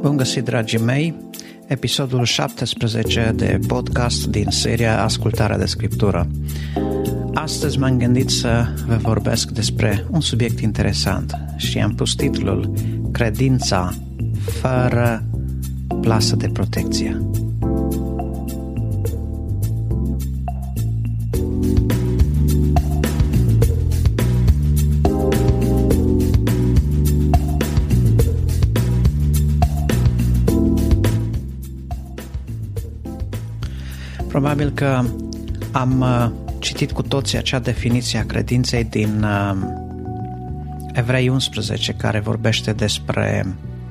Bun găsit, dragii mei, episodul 17 de podcast din seria Ascultarea de Scriptură. Astăzi m-am gândit să vă vorbesc despre un subiect interesant și am pus titlul Credința fără plasă de protecție. Probabil că am citit cu toții acea definiție a credinței din Evrei 11, care vorbește despre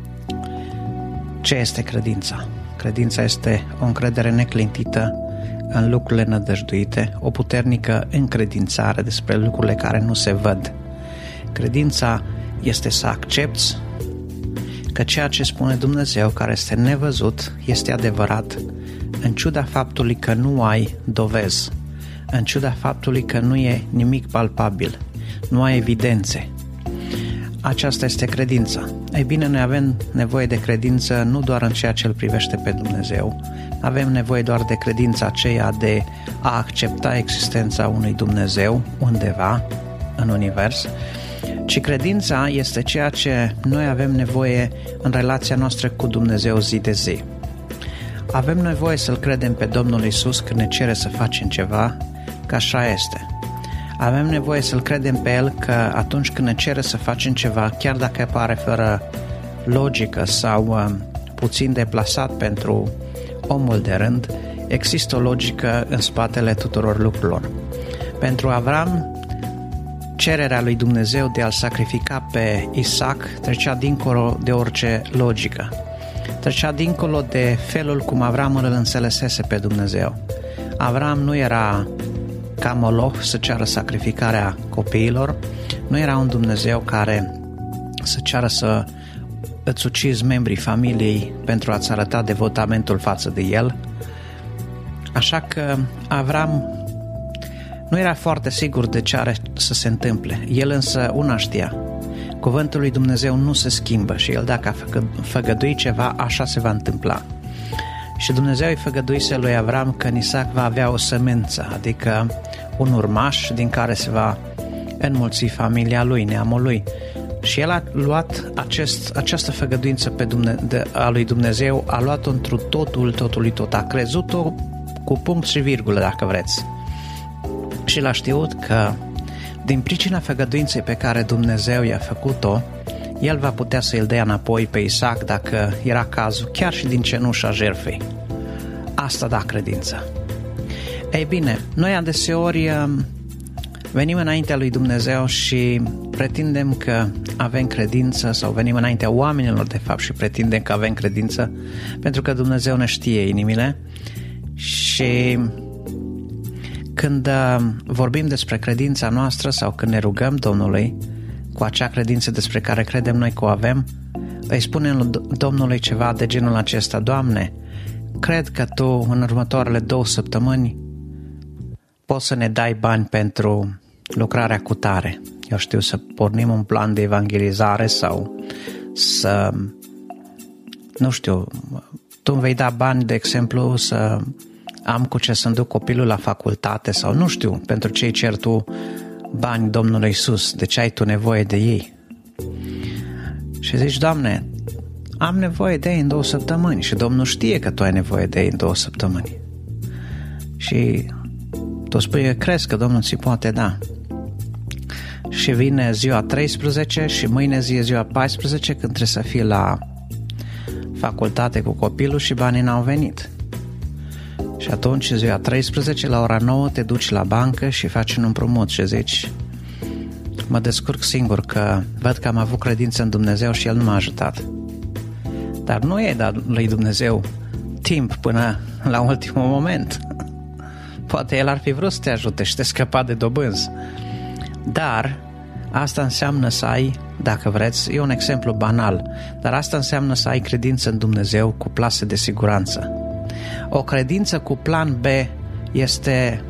ce este credința. Credința este o încredere neclintită în lucrurile nădăjduite, o puternică încredințare despre lucrurile care nu se văd. Credința este să accepți că ceea ce spune Dumnezeu, care este nevăzut, este adevărat, în ciuda faptului că nu ai dovezi, în ciuda faptului că nu e nimic palpabil, nu ai evidențe. Aceasta este credința. Ei bine, noi avem nevoie de credință nu doar în ceea ce îl privește pe Dumnezeu, avem nevoie doar de credința aceea de a accepta existența unui Dumnezeu undeva în univers, ci credința este ceea ce noi avem nevoie în relația noastră cu Dumnezeu zi de zi. Avem nevoie să-L credem pe Domnul Iisus când ne cere să facem ceva, că așa este. Avem nevoie să-L credem pe El că atunci când ne cere să facem ceva, chiar dacă pare fără logică sau puțin deplasat pentru omul de rând, există o logică în spatele tuturor lucrurilor. Pentru Avram, cererea lui Dumnezeu de a-L sacrifica pe Isaac trecea dincolo de orice logică. Trecea dincolo de felul cum Avram îl înțelesese pe Dumnezeu. Avram nu era ca Moloch să ceară sacrificarea copiilor, nu era un Dumnezeu care să ceară să îți ucizi membrii familiei pentru a-ți arăta devotamentul față de el. Așa că Avram nu era foarte sigur de ce are să se întâmple. El însă una știa. Cuvântul lui Dumnezeu nu se schimbă și el dacă a făgăduit ceva, așa se va întâmpla. Și Dumnezeu îi făgăduise lui Avram că în Isaac va avea o sămânță, adică un urmaș din care se va înmulți familia lui, neamul lui. Și el a luat această făgăduință a lui Dumnezeu, a luat-o întru totul, a crezut-o cu punct și virgulă, dacă vreți. Și l-a știut că din pricina făgăduinței pe care Dumnezeu i-a făcut-o, el va putea să îl dea înapoi pe Isaac dacă era cazul, chiar și din cenușa jertfei. Asta da credință. Ei bine, noi adeseori venim înaintea lui Dumnezeu și pretindem că avem credință, sau venim înaintea oamenilor de fapt și pretindem că avem credință, pentru că Dumnezeu ne știe inimile. Și când vorbim despre credința noastră sau când ne rugăm Domnului cu acea credință despre care credem noi că o avem, îi spunem Domnului ceva de genul acesta: Doamne, cred că Tu în următoarele 2 săptămâni poți să ne dai bani pentru lucrarea cu tare. Eu știu, să pornim un plan de evangelizare sau să, nu știu, Tu îmi vei da bani, de exemplu, să am cu ce să-mi duc copilul la facultate sau nu știu, pentru ce îi cer Tu bani Domnului Iisus, de ce ai Tu nevoie de ei? Și zici: Doamne, am nevoie de ei în 2 săptămâni și Domnul știe că Tu ai nevoie de ei în 2 săptămâni. Și Tu spui că crezi că Domnul ți poate da. Și vine ziua 13 și mâine ziua 14 când trebuie să fii la facultate cu copilul și banii n-au venit. Și atunci, ziua 13, la ora 9, te duci la bancă și faci un împrumut și zici: mă descurc singur că văd că am avut credință în Dumnezeu și El nu m-a ajutat. Dar nu e dat lui Dumnezeu timp până la ultimul moment. Poate El ar fi vrut să te ajute și te scăpa de dobânzi. Dar asta înseamnă să ai, dacă vreți, e un exemplu banal, dar asta înseamnă să ai credință în Dumnezeu cu plasă de siguranță. O credință cu plan B este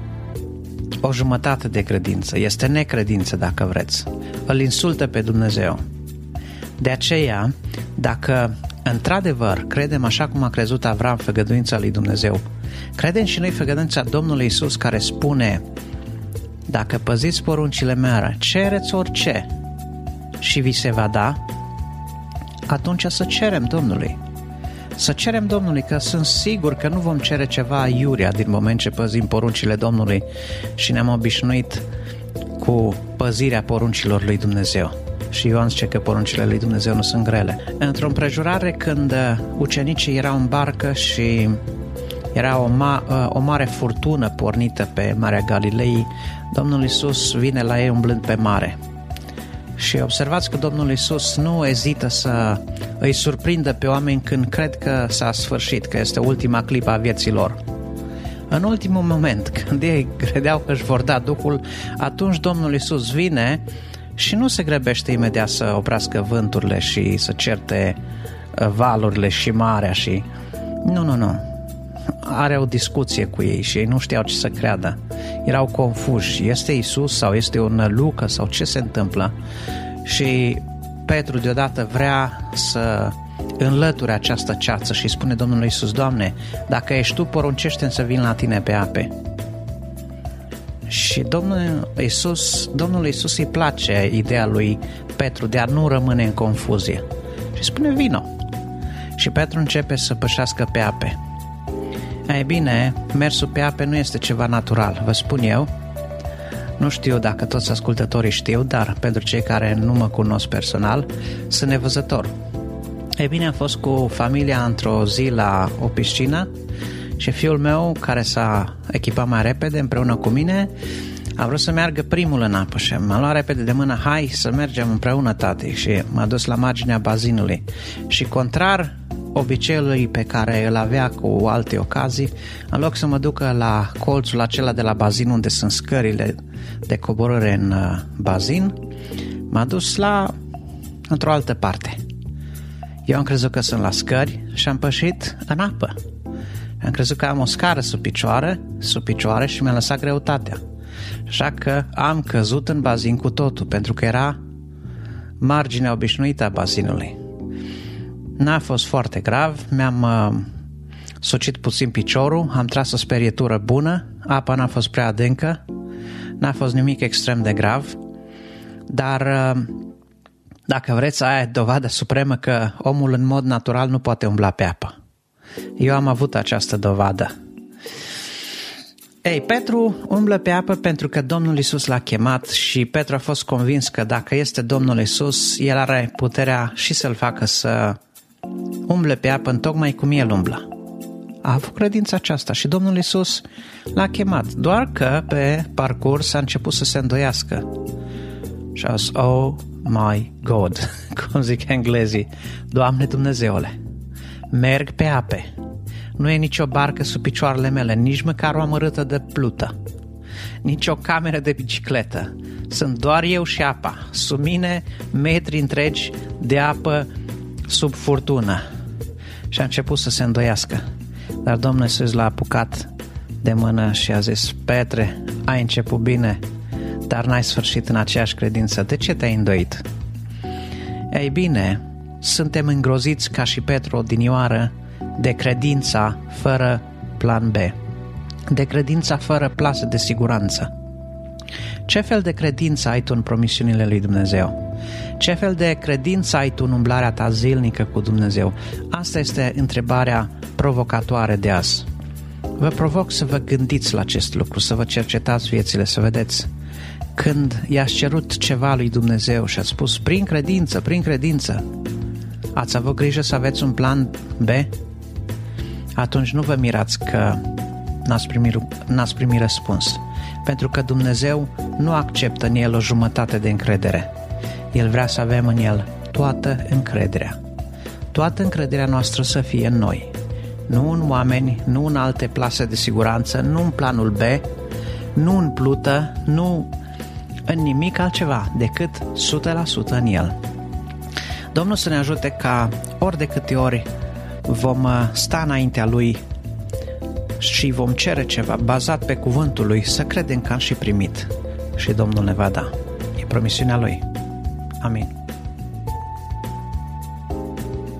o jumătate de credință, este necredință, dacă vreți. Îl insultă pe Dumnezeu. De aceea, Dacă într-adevăr credem așa cum a crezut Avram făgăduința lui Dumnezeu, credem și noi făgăduința Domnului Iisus care spune: dacă păziți poruncile mele, cereți orice și vi se va da, atunci să cerem Domnului. Să cerem Domnului, că sunt sigur că nu vom cere ceva iurea din moment ce păzim poruncile Domnului și ne-am obișnuit cu păzirea poruncilor lui Dumnezeu. Și Ioan zice că poruncile lui Dumnezeu nu sunt grele. Într-o împrejurare când ucenicii erau în barcă și era o mare furtună pornită pe Marea Galilei, Domnul Iisus vine la ei umblând pe mare. Și observați că Domnul Iisus nu ezită să îi surprindă pe oameni când cred că s-a sfârșit, că este ultima clipă a vieții lor. În ultimul moment, când ei credeau că își vor da Duhul, atunci Domnul Iisus vine și nu se grăbește imediat să oprească vânturile și să certe valurile și marea și... Nu. Are o discuție cu ei și ei nu știau ce să creadă. Erau confuși. Este Iisus sau este un Luca sau ce se întâmplă? Și Petru deodată vrea să înlăture această ceață și spune Domnului Iisus: Doamne, dacă ești Tu, poruncește-mi să vin la Tine pe ape. Și Domnul Iisus îi place ideea lui Petru de a nu rămâne în confuzie. Și spune: vino. Și Petru începe să pășească pe ape. Ei bine, mersul pe ape nu este ceva natural, vă spun eu. Nu știu dacă toți ascultătorii știu, dar pentru cei care nu mă cunosc personal, sunt nevăzător. Ei bine, am fost cu familia într-o zi la o piscină și fiul meu, care s-a echipat mai repede împreună cu mine, a vrut să meargă primul în apă și m-a luat repede de mână: hai să mergem împreună, tati. Și m-a dus la marginea bazinului și, contrar obiceiului pe care îl avea cu alte ocazii, în loc să mă ducă la colțul acela de la bazin unde sunt scările de coborâre în bazin, m-a dus într-o altă parte. Eu am crezut că sunt la scări și am pășit în apă. Am crezut că am o scară sub picioare și mi-a lăsat greutatea. Așa că am căzut în bazin cu totul, pentru că era marginea obișnuită a bazinului. N-a fost foarte grav, mi-am sucit puțin piciorul, am tras o sperietură bună, apa n-a fost prea adâncă, n-a fost nimic extrem de grav, dar dacă vreți, aia e dovada supremă că omul în mod natural nu poate umbla pe apă. Eu am avut această dovadă. Petru umblă pe apă pentru că Domnul Iisus l-a chemat și Petru a fost convins că dacă este Domnul Iisus, el are puterea și să-l facă să umble pe apă întocmai cum el umblă. A avut credința aceasta și Domnul Iisus l-a chemat, doar că pe parcurs a început să se îndoiască. Și a zis: oh my God, cum zic englezii, Doamne Dumnezeule, merg pe ape. Nu e nicio barcă sub picioarele mele, nici măcar o amărâtă de plută, nici o cameră de bicicletă. Sunt doar eu și apa. Sub mine metri întregi de apă sub furtună. Și a început să se îndoiască. Dar Domnul Iisus l-a apucat de mână și a zis: Petre, ai început bine, dar n-ai sfârșit în aceeași credință. De ce te-ai îndoit? Ei bine, suntem îngroziți ca și Petru odinioară de credința fără plan B, de credința fără plasă de siguranță. Ce fel de credință ai tu în promisiunile lui Dumnezeu? Ce fel de credință ai tu în umblarea ta zilnică cu Dumnezeu? Asta este întrebarea provocatoare de azi. Vă provoc să vă gândiți la acest lucru, să vă cercetați viețile, să vedeți când i-ați cerut ceva lui Dumnezeu și ați spus prin credință, ați avut grijă să aveți un plan B? Atunci nu vă mirați că n-ați primit răspuns, pentru că Dumnezeu nu acceptă în El o jumătate de încredere. El vrea să avem în El toată încrederea. Toată încrederea noastră să fie în noi, nu în oameni, nu în alte plase de siguranță, nu în planul B, nu în plută, nu în nimic altceva decât 100% în El. Domnul să ne ajute ca ori de câte ori vom sta înaintea Lui și vom cere ceva bazat pe cuvântul Lui, să credem că am și primit și Domnul ne va da. E promisiunea Lui. Amin.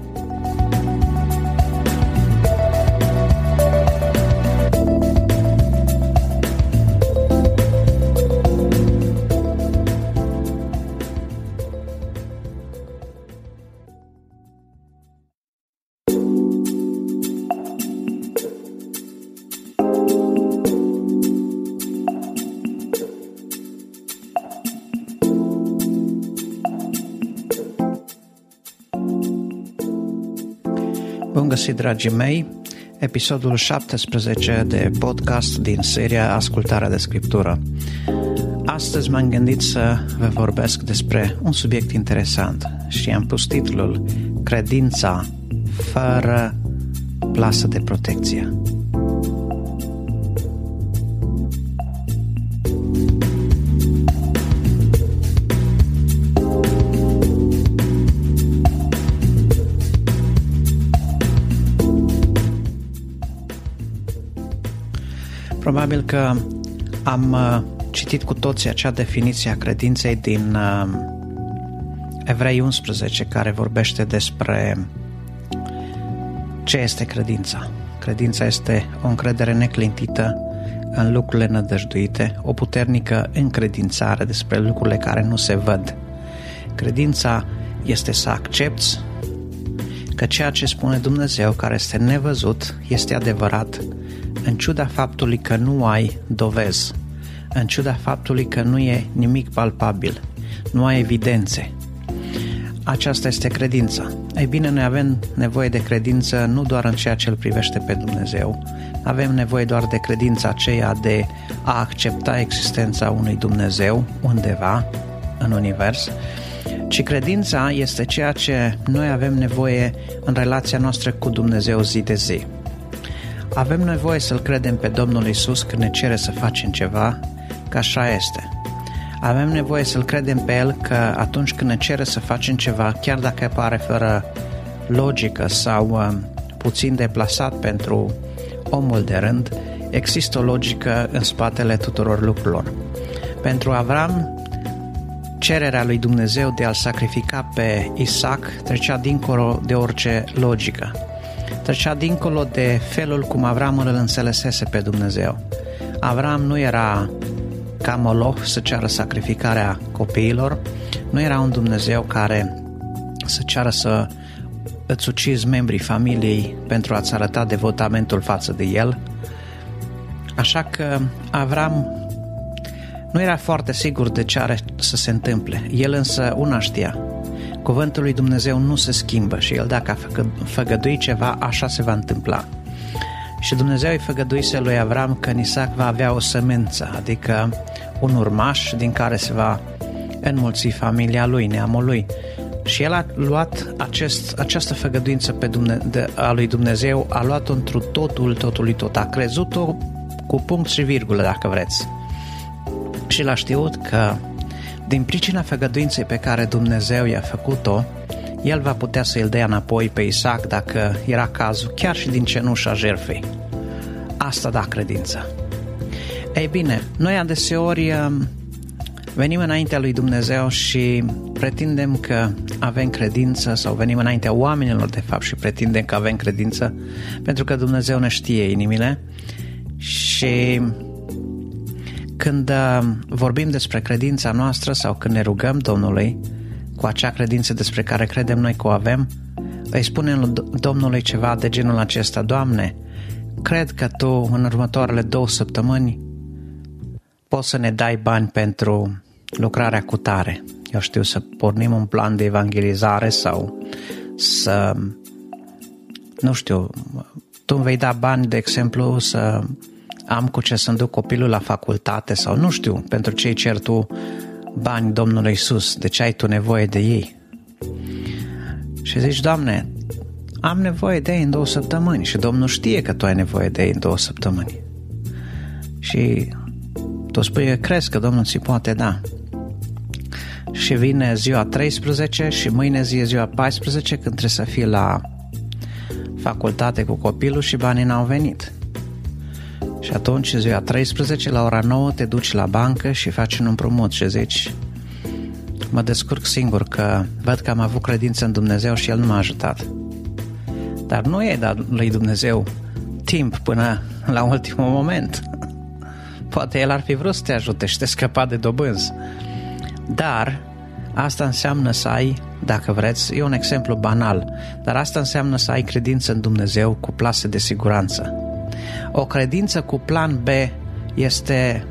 Bun găsit, dragii mei, episodul 17 de podcast din seria Ascultarea de Scriptură. Astăzi m-am gândit să vă vorbesc despre un subiect interesant și am pus titlul Credința fără plasă de protecție. Probabil că am citit cu toții acea definiție a credinței din Evrei 11, care vorbește despre ce este credința. Credința este o încredere neclintită în lucrurile nădăjduite, o puternică încredințare despre lucrurile care nu se văd. Credința este să accepți că ceea ce spune Dumnezeu, care este nevăzut, este adevărat, în ciuda faptului că nu ai dovezi, în ciuda faptului că nu e nimic palpabil, nu ai evidențe. Aceasta este credința. Ei bine, noi avem nevoie de credință nu doar în ceea ce îl privește pe Dumnezeu, avem nevoie doar de credința aceea de a accepta existența unui Dumnezeu undeva în univers, ci credința este ceea ce noi avem nevoie în relația noastră cu Dumnezeu zi de zi. Avem nevoie să-L credem pe Domnul Iisus când ne cere să facem ceva, că așa este. Avem nevoie să-L credem pe El că atunci când ne cere să facem ceva, chiar dacă pare fără logică sau puțin deplasat pentru omul de rând, există o logică în spatele tuturor lucrurilor. Pentru Avram, cererea lui Dumnezeu de a-L sacrifica pe Isaac trecea dincolo de orice logică. Trecea dincolo de felul cum Avram îl înțelesese pe Dumnezeu. Avram nu era ca Moloch să ceară sacrificarea copiilor, nu era un Dumnezeu care să ceară să îți ucizi membrii familiei pentru a-ți arăta devotamentul față de el. Așa că Avram nu era foarte sigur de ce are să se întâmple. El însă una știa. Cuvântul lui Dumnezeu nu se schimbă și el dacă a făgăduit ceva, așa se va întâmpla. Și Dumnezeu îi făgăduise lui Avram că în Isaac va avea o sămânță, adică un urmaș din care se va înmulți familia lui, neamul lui. Și el a luat această făgăduință a lui Dumnezeu, a luat-o întru totului tot, a crezut-o cu punct și virgulă, dacă vreți. Și l-a știut că din pricina făgăduinței pe care Dumnezeu i-a făcut-o, el va putea să îl dea înapoi pe Isaac dacă era cazul, chiar și din cenușa jertfei. Asta da credința. Ei bine, noi adeseori venim înaintea lui Dumnezeu și pretindem că avem credință, sau venim înaintea oamenilor de fapt și pretindem că avem credință, pentru că Dumnezeu ne știe inimile. Și când vorbim despre credința noastră sau când ne rugăm Domnului cu acea credință despre care credem noi că o avem, îi spunem Domnului ceva de genul acesta: Doamne, cred că Tu în următoarele 2 săptămâni poți să ne dai bani pentru lucrarea cu tare. Eu știu, să pornim un plan de evangelizare sau să, nu știu, Tu îmi vei da bani, de exemplu, să am cu ce să-mi duc copilul la facultate sau nu știu, pentru ce îi cer Tu bani Domnului Iisus, de ce ai Tu nevoie de ei? Și zici: Doamne, am nevoie de ei în 2 săptămâni și Domnul știe că Tu ai nevoie de ei în 2 săptămâni. Și Tu spui că crezi că Domnul ți poate da. Și vine ziua 13 și mâine ziua 14 când trebuie să fii la facultate cu copilul și banii n-au venit. Și atunci, ziua 13, la ora 9, te duci la bancă și faci un împrumut și zici: mă descurc singur că văd că am avut credință în Dumnezeu și El nu m-a ajutat. Dar nu e dat lui Dumnezeu timp până la ultimul moment. Poate El ar fi vrut să te ajute și te scăpa de dobânzi. Dar asta înseamnă să ai, dacă vreți, e un exemplu banal, dar asta înseamnă să ai credință în Dumnezeu cu plasă de siguranță. O credință cu plan B este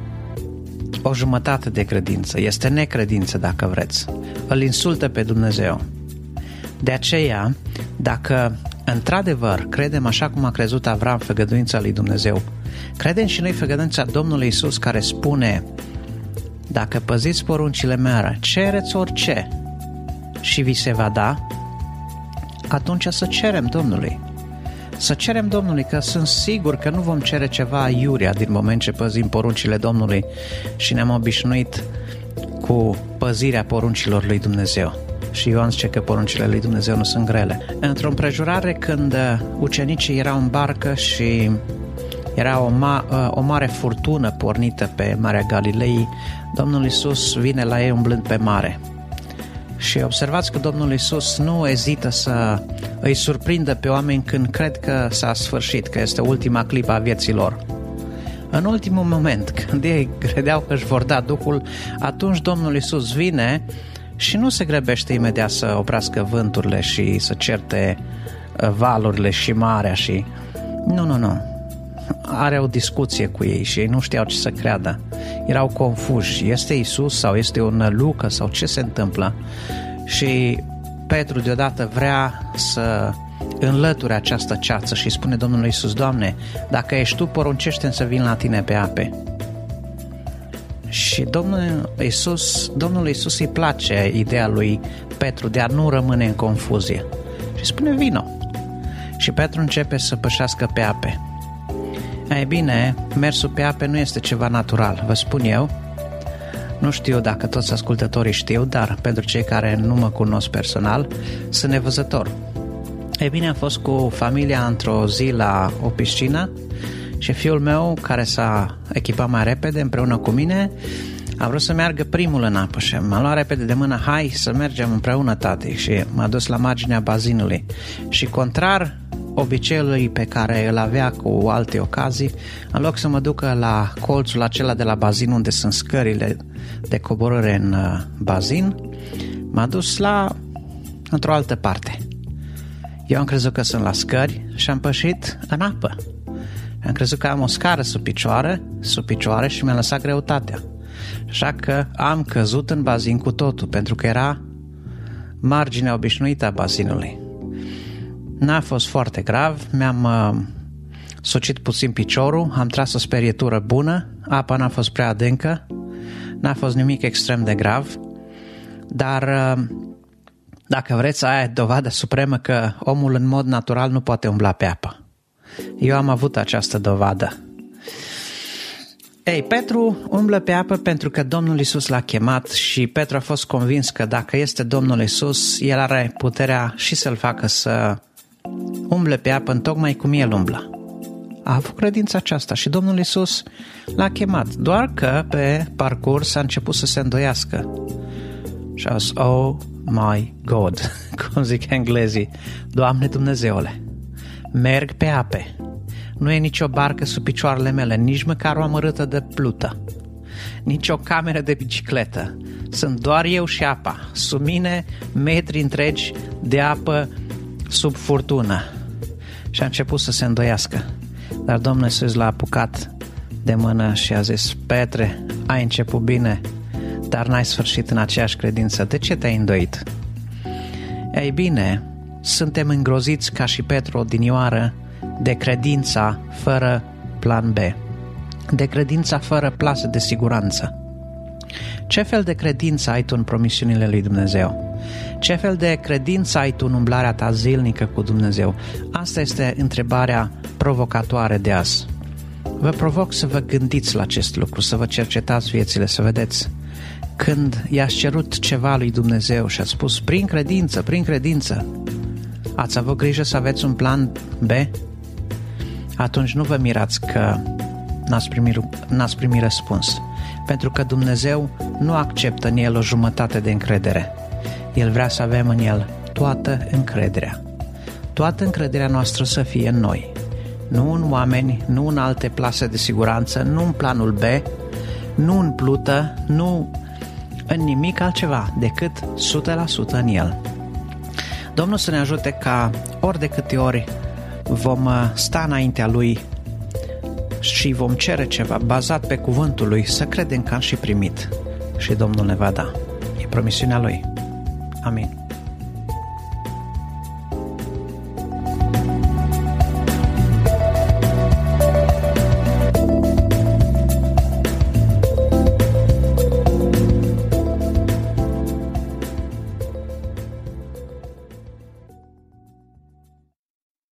o jumătate de credință, este necredință, dacă vreți. Îl insultă pe Dumnezeu. De aceea, dacă într-adevăr credem așa cum a crezut Avram făgăduința lui Dumnezeu, credem și noi făgăduința Domnului Iisus care spune: dacă păziți poruncile mele, cereți orice și vi se va da, atunci să cerem Domnului. Să cerem Domnului, că sunt sigur că nu vom cere ceva aiurea din moment ce păzim poruncile Domnului și ne-am obișnuit cu păzirea poruncilor lui Dumnezeu. Și Ioan zice că poruncile lui Dumnezeu nu sunt grele. Într-o împrejurare când ucenicii erau în barcă și era o mare furtună pornită pe Marea Galilei, Domnul Iisus vine la ei umblând pe mare. Și observați că Domnul Iisus nu ezită să îi surprindă pe oameni când cred că s-a sfârșit, că este ultima clipă a vieții lor. În ultimul moment, când ei credeau că își vor da Duhul, atunci Domnul Iisus vine și nu se grăbește imediat să oprească vânturile și să certe valurile și marea și... Nu. Are o discuție cu ei și ei nu știau ce să creadă. Erau confuși. Este Iisus sau este un Luca sau ce se întâmplă? Și Petru deodată vrea să înlăture această ceață și spune Domnului Iisus: Doamne, dacă ești Tu, poruncește-mi să vin la Tine pe ape. Și Domnul Iisus îi place ideea lui Petru de a nu rămâne în confuzie. Și spune: vino. Și Petru începe să pășească pe ape. Ei bine, mersul pe ape nu este ceva natural, vă spun eu. Nu știu dacă toți ascultătorii știu, dar pentru cei care nu mă cunosc personal, sunt nevăzător. Ei bine, am fost cu familia într-o zi la o piscină și fiul meu, care s-a echipat mai repede împreună cu mine, a vrut să meargă primul în apă și m-a luat repede de mână: hai să mergem împreună, tati, și m-a dus la marginea bazinului. Și contrar obiceiului pe care îl avea cu alte ocazii, în loc să mă ducă la colțul acela de la bazin unde sunt scările de coborâre în bazin, m-a dus într-o altă parte. Eu am crezut că sunt la scări și am pășit în apă. Am crezut că am o scară sub picioare și mi-a lăsat greutatea. Așa că am căzut în bazin cu totul, pentru că era marginea obișnuită a bazinului. N-a fost foarte grav, mi-am sucit puțin piciorul, am tras o sperietură bună, apa n-a fost prea adâncă, n-a fost nimic extrem de grav, dar dacă vreți, aia e dovada supremă că omul în mod natural nu poate umbla pe apă. Eu am avut această dovadă. Petru umblă pe apă pentru că Domnul Iisus l-a chemat și Petru a fost convins că dacă este Domnul Iisus, el are puterea și să-l facă să umble pe apă întocmai cum el umbla. A avut credința aceasta și Domnul Iisus l-a chemat, doar că pe parcurs a început să se îndoiască. Și a zis: oh my God, cum zic englezii, Doamne Dumnezeule, merg pe ape. Nu e nicio barcă sub picioarele mele, nici măcar o amărâtă de plută, nici o cameră de bicicletă. Sunt doar eu și apa. Sub mine metri întregi de apă sub furtună. Și a început să se îndoiască. Dar Domnul Iisus l-a apucat de mână și a zis: Petre, ai început bine, dar n-ai sfârșit în aceeași credință. De ce te-ai îndoit? Ei bine, suntem îngroziți ca și Petru odinioară de credința fără plan B, de credința fără plasă de siguranță. Ce fel de credință ai tu în promisiunile lui Dumnezeu? Ce fel de credință ai tu în umblarea ta zilnică cu Dumnezeu? Asta este întrebarea provocatoare de azi. Vă provoc să vă gândiți la acest lucru, să vă cercetați viețile, să vedeți când i-ați cerut ceva lui Dumnezeu și ați spus prin credință, ați avut grijă să aveți un plan B? Atunci nu vă mirați că n-ați primit răspuns, pentru că Dumnezeu nu acceptă în El o jumătate de încredere. El vrea să avem în El toată încrederea. Toată încrederea noastră să fie în noi, nu în oameni, nu în alte plase de siguranță, nu în planul B, nu în plută, nu în nimic altceva decât 100% în El. Domnul să ne ajute ca ori de câte ori vom sta înaintea Lui și vom cere ceva bazat pe cuvântul Lui, să credem că am și primit și Domnul ne va da. E promisiunea Lui. Amin.